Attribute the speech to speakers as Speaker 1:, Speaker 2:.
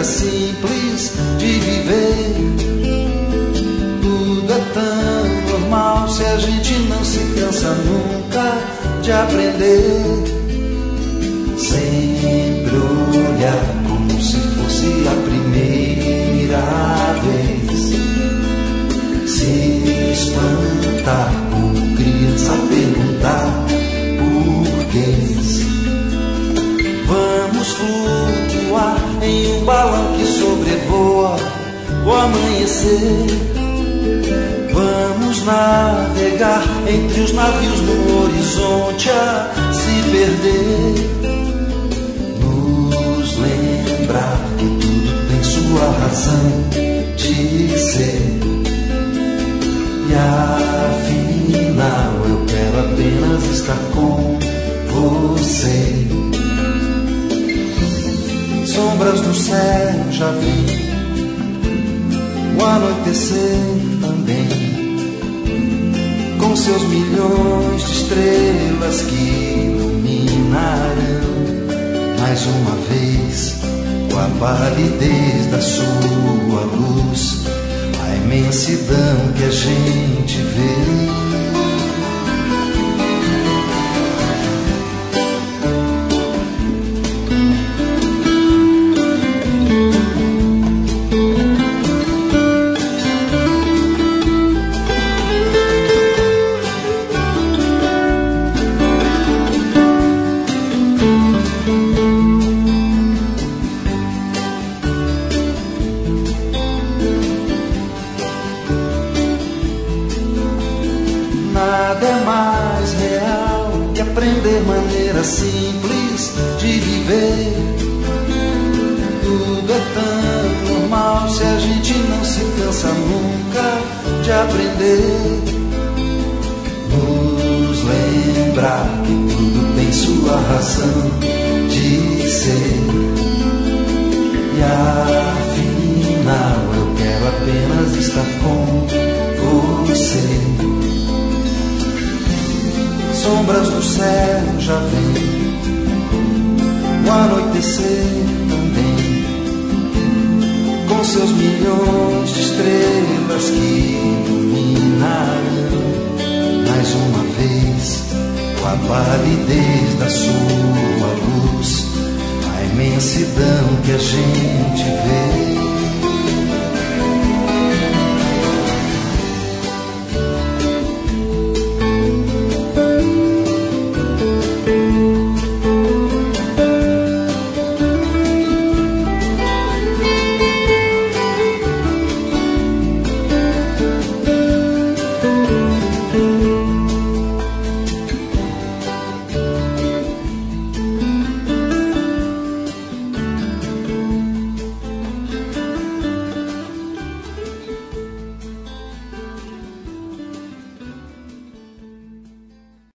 Speaker 1: maneira simples de viver. Tudo é tão normal se a gente não se cansa nunca de aprender. Sempre olhar como se fosse a primeira vez. Se espantar como criança a perguntar porquês. Vamos flutuar em um balão que sobrevoa o amanhecer. Vamos navegar entre os navios no horizonte a se perder. Nos lembrar que tudo tem sua razão de ser. E afinal eu quero apenas estar com você. Sombras no céu já vem, o anoitecer também, com seus milhões de estrelas que iluminarão mais uma vez, com a palidez da sua luz, a imensidão que a gente vê. Simples de viver. Tudo é tão normal se a gente não se cansa nunca de aprender. Nos lembrar que tudo tem sua razão de ser. E afinal eu quero apenas estar com você. Sombras do céu já vem, o anoitecer também, com seus milhões de estrelas que iluminarão mais uma vez, com a palidez da sua luz, a imensidão que a gente